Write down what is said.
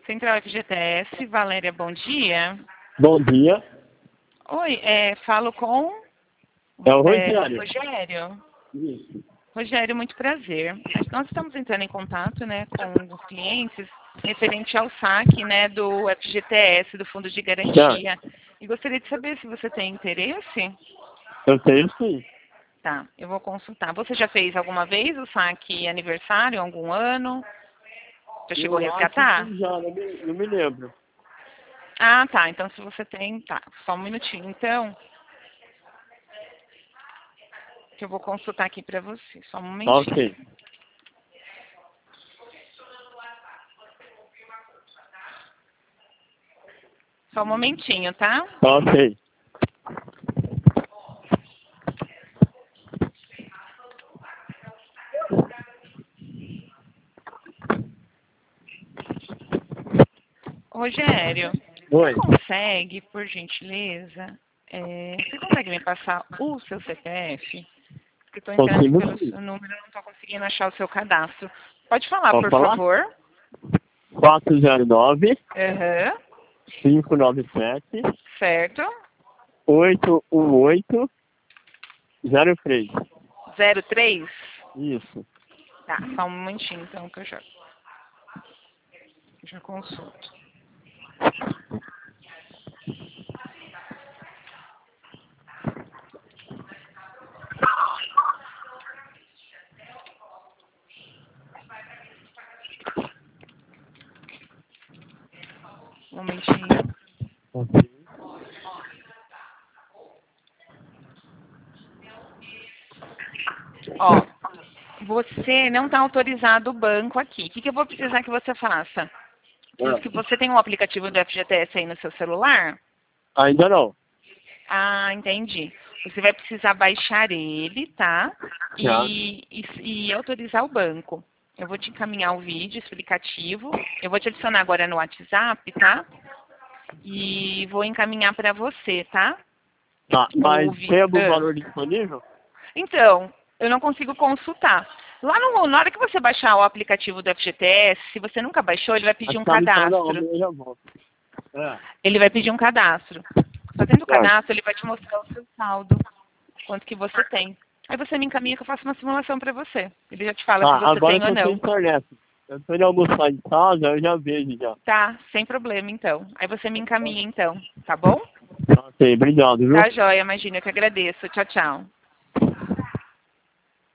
Central FGTS, Valéria, bom dia. Bom dia. Oi, falo com É o Rogério. Rogério. Isso. Rogério, muito prazer. Nós estamos entrando em contato, né, com os clientes referente ao saque, né, do FGTS, do Fundo de Garantia. E gostaria de saber se você tem interesse. Eu tenho sim. Tá, eu vou consultar. Você já fez alguma vez o saque aniversário, algum ano? Já chegou a resgatar? Acho que já, não me lembro. Ah, tá. Então, se você tem... Tá, só um minutinho. Então, que eu vou consultar aqui para você. Só um momentinho. Ok. Só um momentinho, tá? Ok. Rogério, Oi. você consegue, por gentileza, você consegue me passar o seu CPF? Porque eu estou entrando aqui pelo Consigo sim. seu número e não estou conseguindo achar o seu cadastro. Pode falar, Posso por falar? favor? 409 Aham, 597 certo. 818 03. 03? Isso. Tá, só um momentinho então que eu já consulto. Um momentinho. Ok. Ó, você não está autorizado o banco aqui. O que eu vou precisar que você faça? Diz que você tem um aplicativo do FGTS aí no seu celular? Ainda não. Ah, entendi. Você vai precisar baixar ele, tá? Já. E autorizar o banco. Eu vou te encaminhar o vídeo explicativo. Eu vou te adicionar agora no WhatsApp, tá? E vou encaminhar para você, tá? Tá, mas tem algum Ah. valor disponível? Então, eu não consigo consultar. Lá na hora que você baixar o aplicativo do FGTS, se você nunca baixou, ele vai pedir um Tá me falando cadastro. aonde eu já vou. Ele vai pedir um cadastro. Fazendo o Certo. cadastro, ele vai te mostrar o seu saldo, quanto que você tem. Aí você me encaminha que eu faço uma simulação para você. Ele já te fala se Tá, você agora tem que ou eu tenho não. internet. Eu tô indo almoçar em casa, eu já vejo já. Tá, sem problema então. Aí você me encaminha então, tá bom? Ok, obrigado, viu? Tá joia, imagina, eu que agradeço. Tchau, tchau.